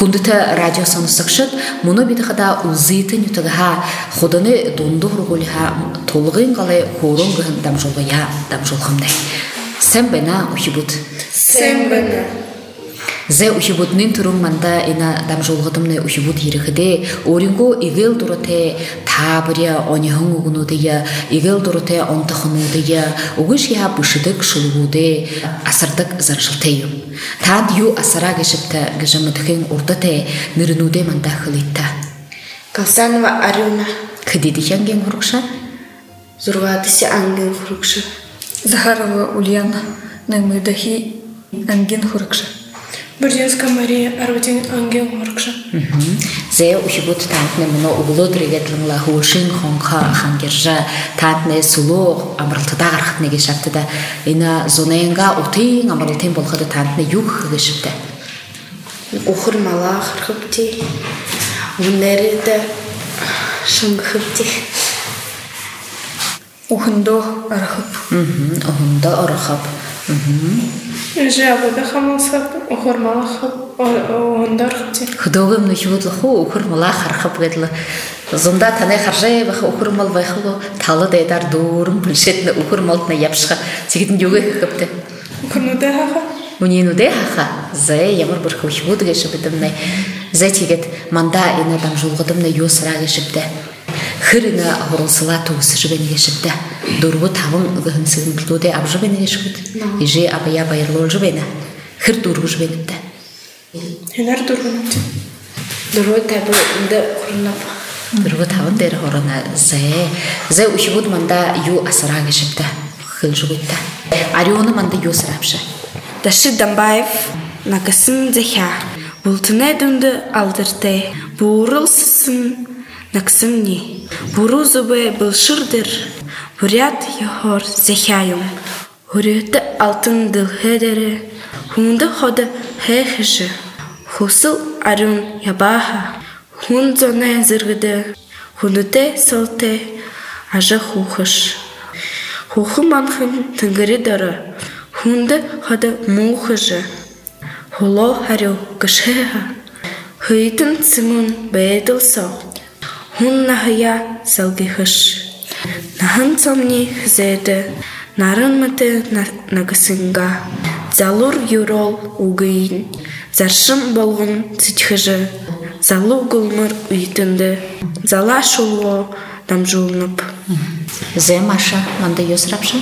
Хундыта радио сонусакшыт, муну бидихада узыйтын ютыгаха ходаны донду хургулиха толгын калай хорон гын дамжолгая дамжолхамдай. Сен бена ухибут. Сен бена. Зе ухибутнын турун манда ина дамжолгадымны ухибут ерихиде, оринго игел дурате табыря онихын угунудыя, игел дурате онтахынудыя, угыш я бышыдык шылгуде, асырдык заршылтею. Тад ю асара гешипта гежамыдхын урдате нырынуде манда хылитта. Калсанова Арюна. Кыдидихян ген хурукша? Зурватыси анген хурукша. Захарова Ульяна. Наймыдахи анген хурукша. Бурденская Мария Арватин ангел хурукша. Зе ухибут тантне муно углу древетлыңла хушин хонха хангержа тантне сулу амралтыда гархатне гешаптыда ина зоненга утын амралтын болгады тантне юх гешипте. Ухыр мала хархыпти. Унериде шымгыпти. Ухындо арахып. Ухындо арахып. Жабыда хамылсап, ухыр мала хып, ухындо архыпти. Худогым нухибутлаху ухыр мала хархып гедлы. Зонда тане харжай баха ухыр мал байхылу талы дайдар дурым бүлшетні ухыр малтына япшыға тегетін юғы хыпты. Ухырнуде хаха? Унинуде хаха. Зе ямар бір хухибуд гешіпітімні. Зе тегет манда ина дамжулғыдымны юсыра гешіпті. Хырына хорылсыла туысы жібені гешіпті. Дұрғы тавын ғын сығын білдуде аб жібені гешіпті. Иже абая байырлы жібені. Хыр дұрғы жібеніпті. Хенар дұрғыныпты. Дұрғы табы үнді құрынап. Дұрғы тавын дәрі хорына зе ухибуд манда ю асыра гешіпті. Хыл жігітті. Арионы манда ю сырапшы. Дашы Дамбаев накасын зәхя. Бұлтыны дүнді алдырты. Бұғырылсысын наксымни. Бұру зубы бұлшырдыр. Бұрят яхор зәхяйым. Хүріті алтын дылхедері. Хунды ходы хэхіші. Хусыл арун ябаха. Хун зоны зіргіді. Хундыте солте ажы хухыш. Хухы манхым тыңгыры дары. Хунды ходы мухыжы. Хуло харю кышыға. Хыйтын цимун бәйділ соқ. Хун нахыя салгихыш. Нахын сомни хзеді. Нарын мұты нагысынға. Залур юрол угыйын. Заршым болғын цитхыжы. Залу гулмыр уйтынды. Зала шулуо дамжулнып. Зе Маша манда юсырапшы?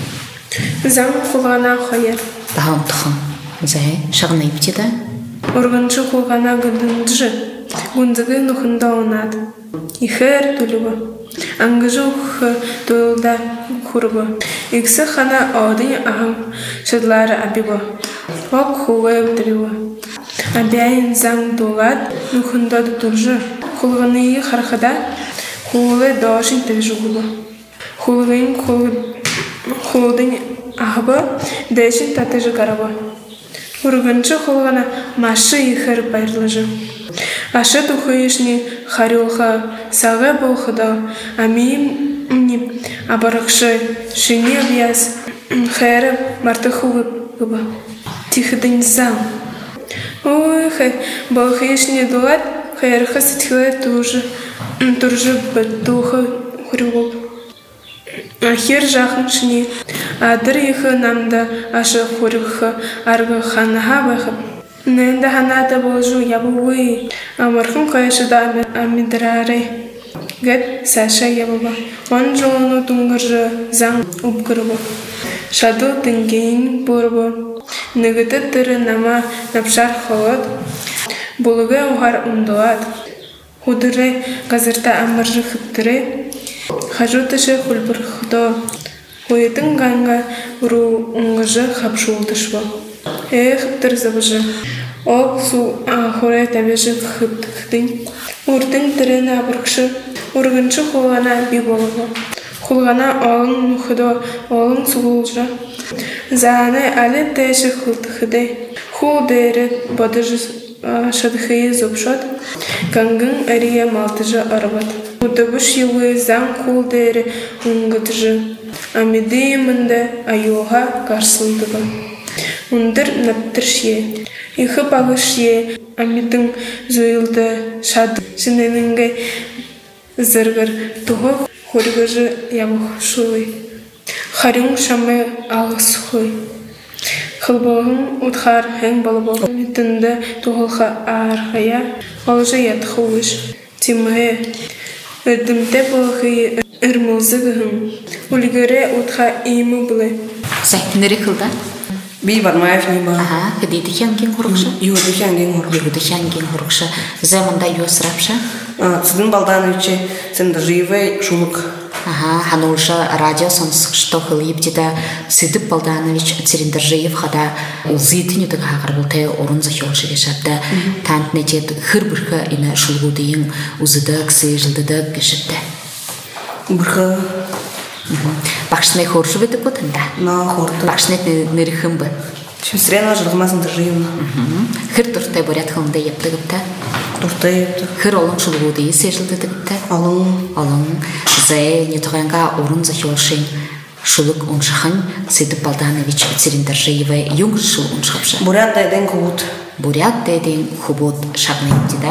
Зам хулғана хайыр. Бағам тұхын. Зе шағына иптеді? Орғыншы хулғана гүндінджі. Гүндігі нұхында онады. Ихер түлігі. Аңгыжы ұқы түлда құрғы. Иксі қана аудың ағым шыдлары абибі. Оқ хуғы өптірігі. Абияйын заң дұлад нұхында дүтіржі. Хулғаны қарқыда хулы дошын тәвжігілі. Хулғын хулдың ағыбы дәшін татыжы қарабы. Ургынчы хулғана машы ихыр байрлыжы. Ашы тухыйышни харюлха сағы болхыда амиим мне абарықшы шыне бияз хайры мартыху гыбы. Тихыдың зам. Ой, болхыйышни дулат хайрыха сетхилы туржы бәттухы хурюл. Ахир жақын шыне адыр ихы намда ашы хурюхы арғы ханаға бақып. Нэнда ханада болжу ябуы. Амархым қайшыда амидрары. Гэт Саша ябуба. Он жолыну туңгыржы заң ұпкырбы. Шаду тынгейін бұрбы. Нүгіті түрі нама напшар холод. Бұлығы ұғар ұндуад. Худыры ғазырта амыржы қыптыры. Хажу тышы хулбыр худо. Хойытын ғанға ұру ұңғыжы қапшуылдышбы. Хыптыр забыжы. Ол су хорай табежы хыптың. Урдың түрін абырқшы. Ургыншы хулғана би болығы. Хулғана олың нұхыдо, олың сұғылжы. Заны әлі тәші хылтықыды. Хул дәрі бадыжы шадхые зубшот, кангын ария малтыжы арбат. Удабыш юлы заң хул дәрі ұңғытыжы. Амидей мында айуға қарсылдығы. Ундыр наттыршие. Ихы багышие. Амидың зуылды шад жиненінге зыргыр туғы хоргыжы ябық шулы. Харюң шамы ағыс хой. Хылбағын ұтхар әң балыбағы метінді туғылға арғая алжы ятқы ұлыш. Тимге өдімді бұлғы үрмілзігіғын. Үлгірі ұтха иімі бұлы. Зәйтінері қылда? Би бармаев не ба. Ага, кедейді хянген құрықшы? Юды хянген құрықшы. Юды хянген құрықшы. Зәмында юсырапшы? Сіздің Балдановиче, сенді живай шулық. Ага, ханулжа радио сонсықшты қылып деді Сидып Балданович Церендержиев қада ұлзитін үдігі ғағырбылты орын захиолшы кешіпті. Тантны дед хыр-біргі ині шулғу дейін ұзыдық, сейжілдідік кешіпті. Біргі Бақшынай хоржы беді бұтында? на хорты. Бақшынай нөріхім бі? Шүсірена жылғымасын дыржиымна. Хыр тұртай бұрят қылында епті гіпті? Тұртай епті. Хыр олың шулғу дейі сейжілдіді гіпті? Алың зәй не тұғанға орын захиолшын шулық ұншықын Сидып Балданович Церендержиевы юң шул ұншықшы. Бурят дайден кубут. Бурят дайден кубут шағнайым деді?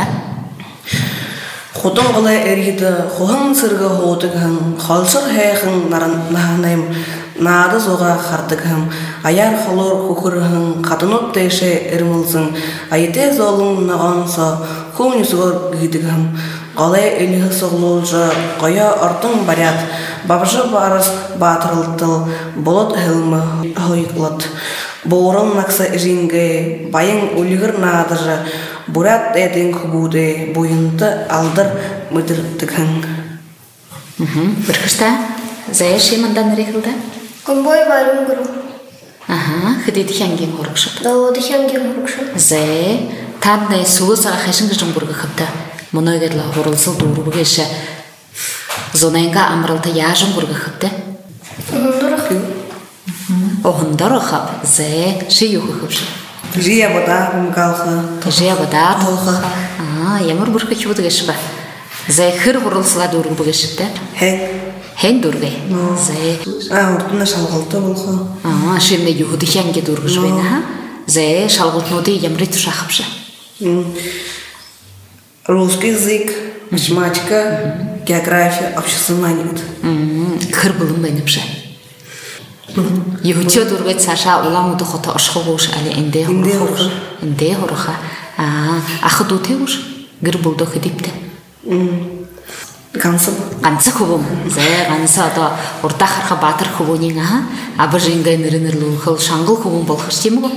Хотон ғылай әргеді қоғын сырғы хоғытығын, қалшыр хайқын нағанайым, нады зоға қартығын, аяр қолыр құқырығын, қатынып тәйші әрмілзін, айты золың нағанса, көңі сұғыр гүйдігін, қалай әлігі соғылылжы, қоя ортың барят, бабжы барыс батырылтыл, болот ғылмы ғойқлыт. Боғырын нақса жинге, байың өлігір надыры, бурат әден күбуде, бойынты алдыр мүдірдігін. Біркішта, зәй шеймандан рекілді? Күнбой барым күру. Ага, хыдейді хәнген ғорықшып. Дауады хәнген ғорықшып. Зәй, таднай суы саға қайшын күшін бұрғы қыпты. Мұны өгеділі ғорылсыл дұру бұгеші. Зонайынға амырылды яжын бұрғы қыпты. Ұғындырық. Оғындар оқап, зәй, шей өгі қыпшы. Жия бада ұмғалғы. Жия бада тұлғы. Ямыр бұрғы кі бұдығышы ба. Зәй, хыр ғорылсыла дұрғы бұгешіпті. Хән дұрғы. Зәй. Ортына шалғылты болғы. Шемне юхуды хәнге дұрғыш бәйні. Зәй, шалғылтынуды ямры тұша қыпшы. Русский язык, математика, география, обществознание. Хыр бұлым бәйніпші. Юхутё дургайт саша уламуды хота ашхогуш али энде хорохуш. Энде хороха. Ахы дутеуш. Гыр булды хидипте. Гансы. Гансы хубум. Зэ гансы ата орта харха батыр хубунин абы жингай нырынырлу хыл шангыл хубум болхыш тему.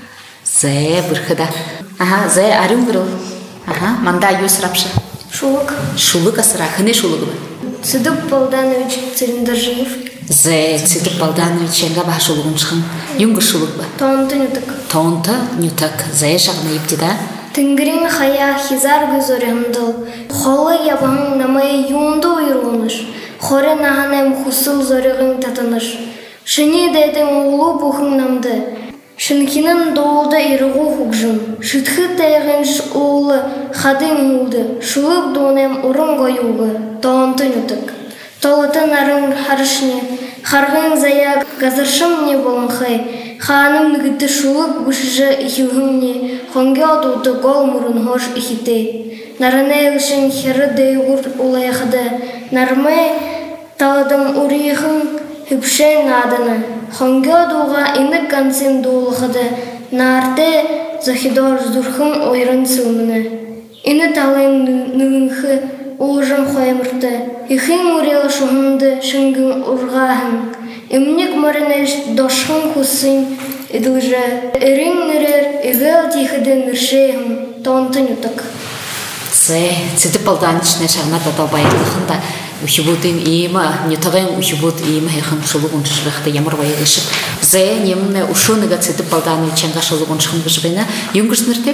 Зэ бірхыда. Зэ арым гырыл. Манда юсрапшы. Шулық. Шулық асыра. Хыне шулығы бы? Сидып Балданович Церендержиев. Зэ Сидып Балданович янга ба шулығым шықын. Юңғы шулық бы? Тонты нютык. Тонты нютык. Зэ шағына епдеда? Тінгірін хая хизар гүзорымдыл. Холы ябағын намайы юнды ұйруыныш. Хоре нағанайм хусыл зорығын татыныш. Шыне дәйдің ұлы бұхын намды. Шынкинын доолда ирығу хугжым. Шытхы тәйгенш ұлы хадың ұлды. Шулық донем ұрын ғойуғы. Тонты нютык. Толытын арың харышне. Харғын зая газыршым не болын хай. Ханым нүгіті шулық бұшыжы ихілгімне. Хонге отуды гол мұрын хош ихите. Нарыне ұшын хері дейгур улайқыды. Нармай таладым урихын хүпшен надыны. Хонге отуға инік кансен дуылғыды. Нарте захидор зүрхым ойрын сылмыны. Ині талын нүгінхі ұлжым қоймырды. Ихин урел шуғынды шыңгын ұрғағын. Имник маринеш дошхын хусын идылжы. Ирин нырер игел тихыды ныршейхын тонты нютык. Зэ, Сидып Балданович шағына дадал байырлықында үшібудын иемі, нетағын үшібуд иемі хайқын шылығын жырықты ямыр байығышып. Зэ, неміне ұшыныға Сидып Балданович янға шылығын шығын бұжбайна, юңгышныр деп?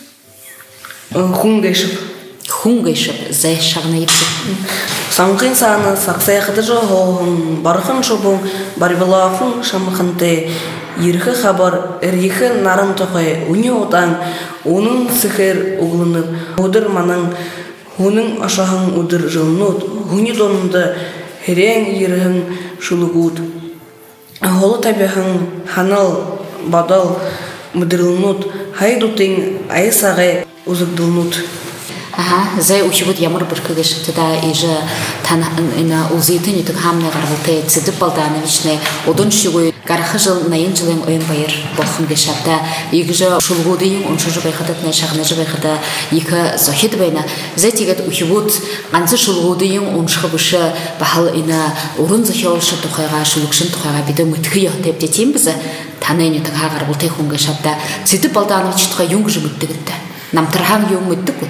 Хунгайшып. Хунгайшып, зэ шағына епсіп. Саңқын саны сақсайқыды жоғын, барқын шобың, барбилақын шамықынты, ерхі хабар, әргіхі нарын тоқай, уне отан, оның сықыр ұғылынып, ұдыр маның, оның ашағын ұдыр жылынуд, ғыны донынды, херен ерігін шылығуд. Ғолы табиғын ханал badal мыдырылнут хайдутың айсагы узыгдылнут. Ага, зай учебут ямар биркегеш тада иже тан ина узитын итик хамна гарвалте цидып балдановичне одон шугой гархы жыл найын жылын ойын байыр болхын дешапта игже шулгудыйын оншужы байхататна шагнажы байхата ика зохит байна зай тигет учебут анцы шулгудыйын оншхы бышы бахал ина урын захиолшы тухайга шулукшын тухайга биде мытхы яхтеп детим биза танайын итик ха гарвалте хунга шапта цидып балданович тухай юнгжы мыттыгытта намтархан юң мыттыгут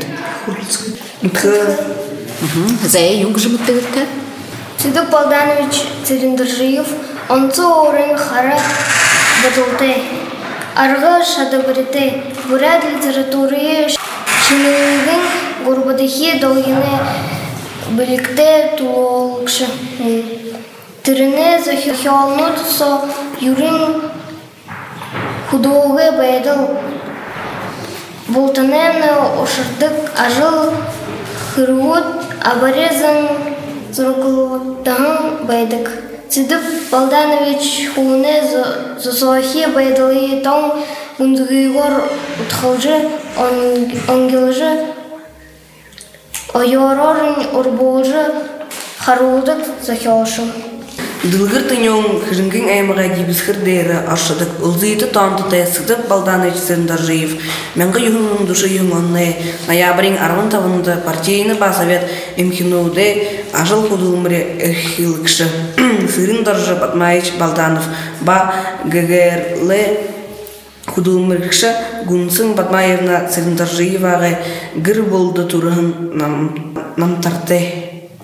Зая юнгжы мыттыгытта? Цидып Балданович Цириндаржиев, онцы орын хара бадылты. Арғы шадабырыты, бурят литературы шынылығын горбадыхи долгины білікті тулықшы. Тіріне захиолнут со юрин худоғы байдыл. Болтанемне ошырдык ажыл хырвуд абарезан зургулуттан байдык. Цидып Балданович хулыне зосохи байдылы тон гундыгыгор утхалжы онгелжы ойорорын урболжы харулдык захиошым. Дылгыр тынёң хыжынгын аймага дибисхыр дейрі аршадык. Улзыйты тамды тайсыдып Балданович Цириндаржиев. Мәңгі юғының дұшы юғынны ноябрин арвын тавынды партийны басавет имкинуды ажыл худылмыре эхилыкшы. Цириндаржи Батмаевич Балданов ба ГГРЛ худылмыркшы Гунсын Батмаевна Цириндаржиеваға гыр болды турығын намтарды.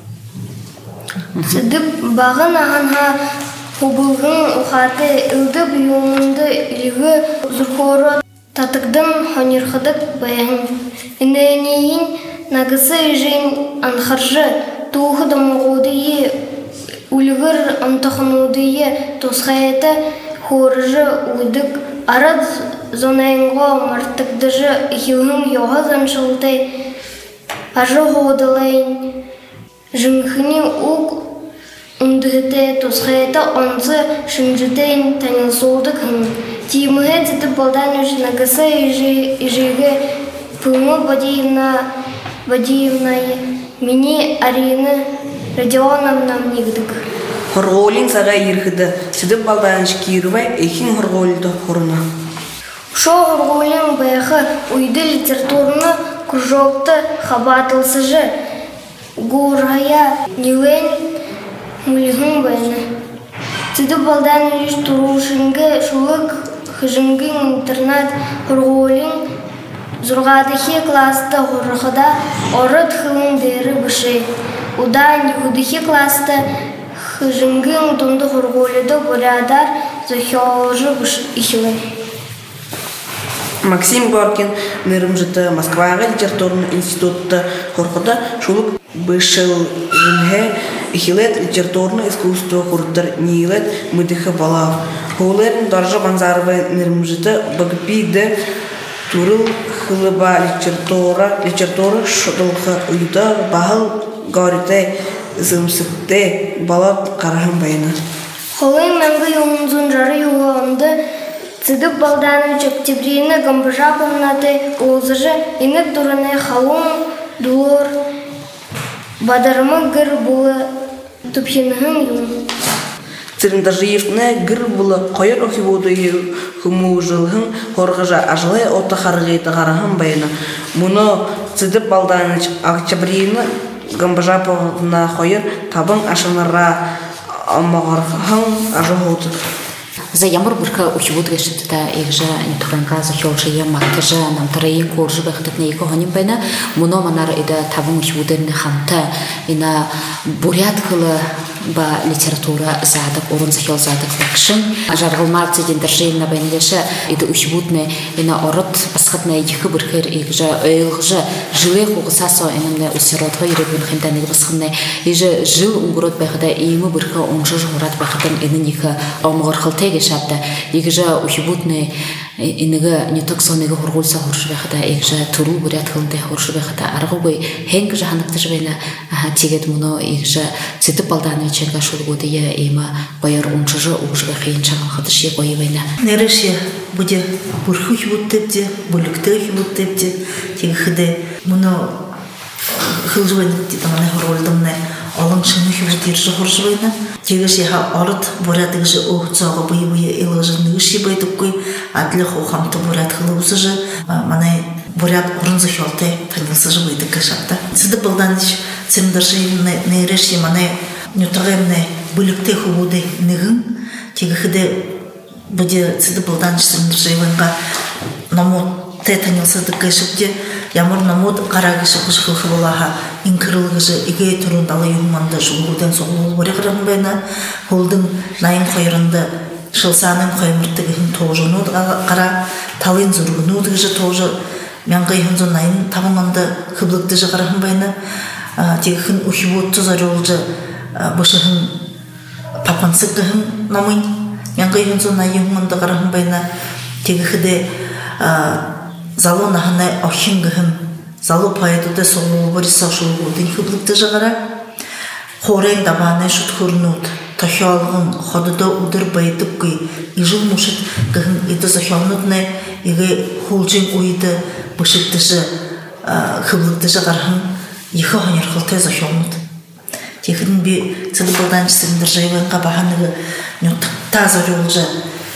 Цидып бағын ағанға хубылғын ұқаты үлдіп юңынды үлігі зұрқоры татықдың хонерхыдық баян. Инайнейін нағысы жин анхаржы туғы дамығудыйы үлігір антықынудыйы тосқайты хорыжы ұйдық арад зонайынға мартықдыжы ихилғын йоғазан шылтай ажы ғодылайын. Жыңхыни уг ундыгыте тосхайта онцы шынжытейн танилсолдык хын. Тимыгэ Цидып Балданович нагысы ижиге пылмы Бадиевна мини Арины Родионовнам нигдык. Хорголин сага ирхыды. Цидып Балданович Кирова эхин хорголиды хорына. Шо хорголин баяхы уйды литературны кружокты хабатылсыжы. Гурая нилен мулихын байна. Цидып Балданович турушынғы шулық хыжынгын интернат хорголин зурғадыхи класты хорыхыда орыт хылын дері бішей. Удан юдыхи класты хыжынгын тунды хорголиды бурядар захиолжы бішей. Максим Горкин нырымжыты Москваға литературный институтты хорқыда шулық бышыл жынге ихилет литературный искусство құрдыр нейлет мыдыхы балав. Хоулерін Доржы Банзаровы нырымжыты багпиді турыл хылыба литература шудылғы үйді бағыл ғарыты зымсыкты балат қарахын байыны. Холын мәңгі юңызын жары юғанды Цидып Балданович октябрины Гамбажаповнаты улзыжы инып дурыны халун дулор бадарымы гыр бұлы тупхинығын юң. Цириндаржиевны гыр бұлы қойыр оқивуды хыму жылғын хорғыжа ажылай оты қарғайты қарахын байыны. Мұны Цидып Балданович октябрины Гамбажаповна қойыр табын ашынырра амағарғын ажы ходы. За ямар бирка учебут гешетта игжа интуганга захиолшы ямактыжа намтарайын коржы бахтатна ико ханим байна муно манар ида табын учебудерни хамта ина бурят хылы ба литература задак орын захиол задак бакшын жаргылмар Цириндаржиевна байнелеша ида учебутны ина орот басхатна ихы биркер игжа ыйлгжа жылы хугысасо инамне усиротхо иребун химтаник басхынны иже жыл унгурот байхада иймы бирка оңжы журат байхадан инын ихы омгор хылтеге шапта игжа учебутны инеге нюток сонеге хоргулса хоршбехата игже туру бурят хылынте хоршбехата аргыгой хенг жаханыкты жбена тигет муно игже Цитып Алдановиченга шулгудия има байыр унчыжы угжыга хейнчаган хатыши койбайна. Нереше буде бурхух буттепте, булыктых буттепте, тигхде муно хылжбайны титаманы хоролдымны алын чынных бутиржы хоржбайна. Тигеше ха арыт буратыгжы охцага бый-бый элыжыны шибайдык кой адлы хохамты бурат хылыбызыжы манай бурят урынзы хёлте танылсыжы быйдык кашапта. Цитып Алданович цемдыржы нереше манай нютагемне булыктых буды нигын тигхде буде Цитып Алданович цемдыржы ванга намот те танылсыдык кашапте Ямар намот карагышы кышкылхы болаха инкырлыгыжы иге турындалы юманда жулгуден соғылы борекырын байна холдың найын қойырынды шылсанын қоймырттығын тоғжыны қара талын зүргіні ұдығыжы тоғжы мәңғайын зон найын табынланды қыблықты жығырын байна тегіхін ұхиботты зары олжы бұшығын папансықығын намын мәңғайын зон найын мұнды қарын байна тегіхіде Залу наханай охингыхым, залу пайдуды соғылы бұрыса шулгудың хыблықты жағара. Хорен дабаны шутхурнут, тахиалғын ходыда удыр байдып күй, ижыл мушыт гыхын иды захиалнутны, иге хулжин уйды бышыктыжы хыблықты жағархын, ехы ханерхылтай захиалнут. Текінің бі Цитып Алданович сендір жайванға бағаныгы таза жолжы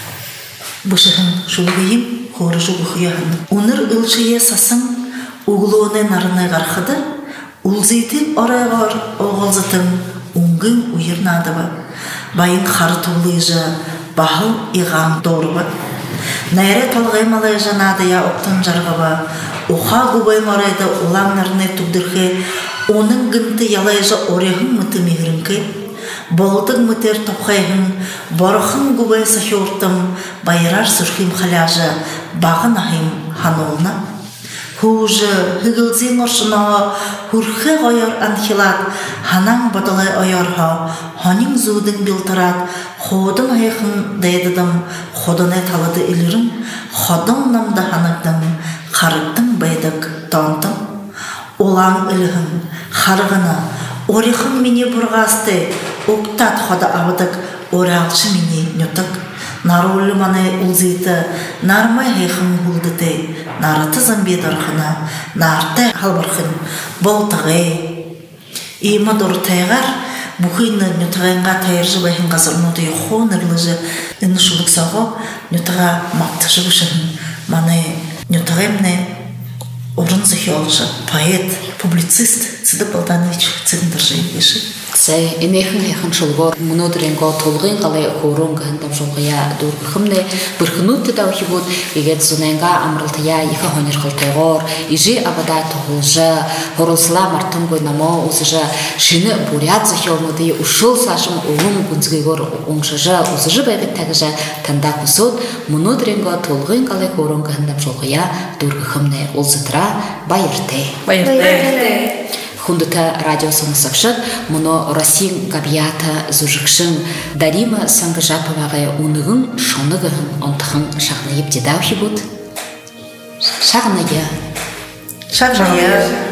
бышығын шулгыйым, Хорыжу бұхияны. Уныр ылшые сасың углуыны нарыны ғарқыды, улзейтін орайғар оғалзытың уңгын уйырнадыбы. Байын қары тұлыйжы, бағыл иған дорыбы. Найры талғаймалай жанадыя оқтын жарғыбы. Уха губайын орайды улам нарыны тұғдырхы, оның гынты ялайжы орехын мұты мегірінкі. Болдың мүтер тоқайғын, борықын губай сахиортым, байырар сүрхим халяжы, бағын ахим ханолна. Хужы, хыгылзин оршынаға, хурхы ғайыр анхилат, ханаң бадалай айарға, ханин зудың билтарат, ходым айқын дайдыдым, ходыны талады илірім, ходым намды ханагдым, қарыктың байдық тантым. Олаң ілігін, қарығына, орихын мені бұрғасты, оқтат хода авыдық, оралшы мені нютық. Нарулы маны улзиты, нармай хейхын ғылдыты, нарыты замбед арқына, нарты халбарқын, болтығы. Има дұртайғар, бұқыйны нютығайынға тайыржы байын ғазырнуды қонырлыжы, үнішілік сағы, нютыға мақтыжы бұшығын, маны нютығайымны орын захиолжы, поэт, публицист Цитып Алданович цендыржы еші. Цей инехын шулгор мнудренго толгын қалай хорунғын дам жолғыя дұрғықымны бірхынутты даухи бұд егет зунайынға амрылтыя екі хонер қылтайғор ижи абада тұғылжы хорылсыла мартын гойнамо ұзыжы шыны бурят захиолмыды ұшыл сашым ұлым күнзгейгор оңшыжы ұзыжы бәйбет тәгіжі танда құсуд мнудренго толгын қалай хорунғын дам жолғыя дұрғықымны ұлзытыра байырты. Хундыта радио соңысықшыд, мұны Росин Габията зұжықшын Дарима Саңғыжаповаға ұнығын, шонығығын, онтығын шағынайып дедау хи бұд? Шағынайы. Шағынайы.